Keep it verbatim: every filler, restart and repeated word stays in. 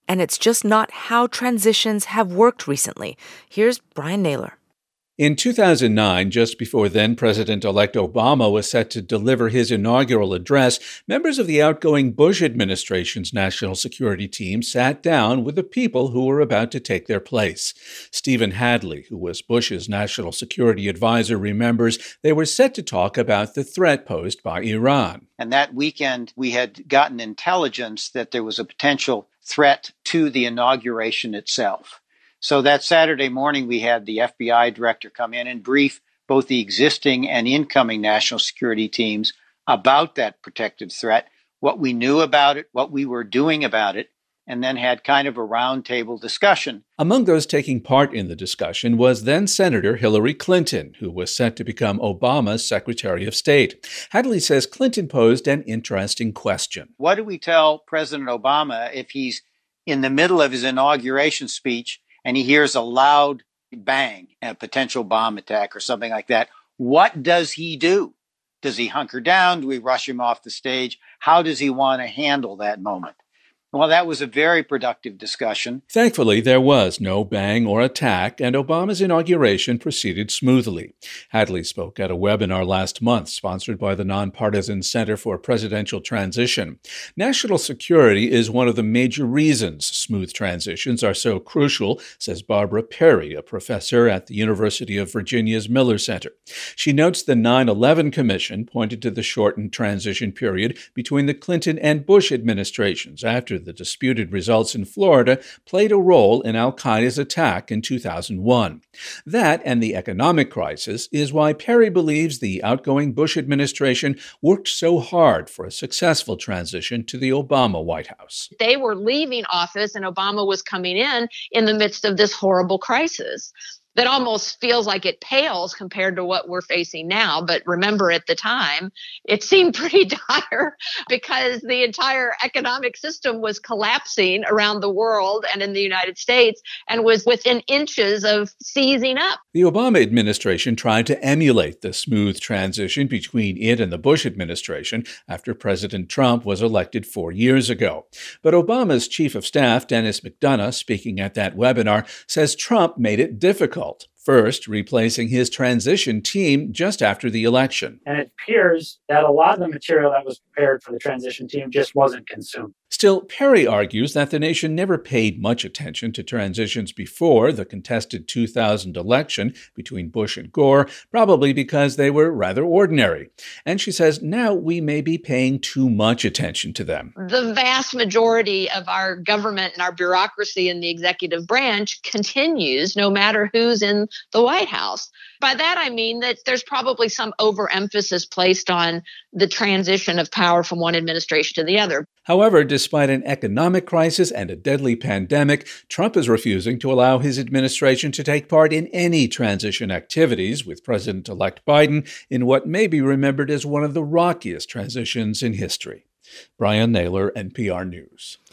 And it's just not how transitions have worked recently. Here's Brian Naylor. In two thousand nine, just before then-President-elect Obama was set to deliver his inaugural address, members of the outgoing Bush administration's national security team sat down with the people who were about to take their place. Stephen Hadley, who was Bush's national security advisor, remembers they were set to talk about the threat posed by Iran. And that weekend, we had gotten intelligence that there was a potential threat to the inauguration itself. So that Saturday morning, we had the F B I director come in and brief both the existing and incoming national security teams about that protective threat, what we knew about it, what we were doing about it, and then had kind of a roundtable discussion. Among those taking part in the discussion was then-Senator Hillary Clinton, who was set to become Obama's Secretary of State. Hadley says Clinton posed an interesting question. What do we tell President Obama if he's in the middle of his inauguration speech and he hears a loud bang, a potential bomb attack or something like that? What does he do? Does he hunker down? Do we rush him off the stage? How does he want to handle that moment? Well, that was a very productive discussion. Thankfully, there was no bang or attack, and Obama's inauguration proceeded smoothly. Hadley spoke at a webinar last month sponsored by the nonpartisan Center for Presidential Transition. National security is one of the major reasons smooth transitions are so crucial, says Barbara Perry, a professor at the University of Virginia's Miller Center. She notes the nine eleven Commission pointed to the shortened transition period between the Clinton and Bush administrations after the disputed results in Florida played a role in al-Qaeda's attack in two thousand one. That and the economic crisis is why Perry believes the outgoing Bush administration worked so hard for a successful transition to the Obama White House. They were leaving office and Obama was coming in in the midst of this horrible crisis that almost feels like it pales compared to what we're facing now. But remember, at the time, it seemed pretty dire because the entire economic system was collapsing around the world and in the United States and was within inches of seizing up. The Obama administration tried to emulate the smooth transition between it and the Bush administration after President Trump was elected four years ago. But Obama's chief of staff, Dennis McDonough, speaking at that webinar, says Trump made it difficult. First, replacing his transition team just after the election. And it appears that a lot of the material that was prepared for the transition team just wasn't consumed. Still, Perry argues that the nation never paid much attention to transitions before the contested two thousand election between Bush and Gore, probably because they were rather ordinary. And she says now we may be paying too much attention to them. The vast majority of our government and our bureaucracy in the executive branch continues no matter who's in the White House. By that, I mean that there's probably some overemphasis placed on the transition of power from one administration to the other. However, despite an economic crisis and a deadly pandemic, Trump is refusing to allow his administration to take part in any transition activities with President-elect Biden in what may be remembered as one of the rockiest transitions in history. Brian Naylor, N P R News.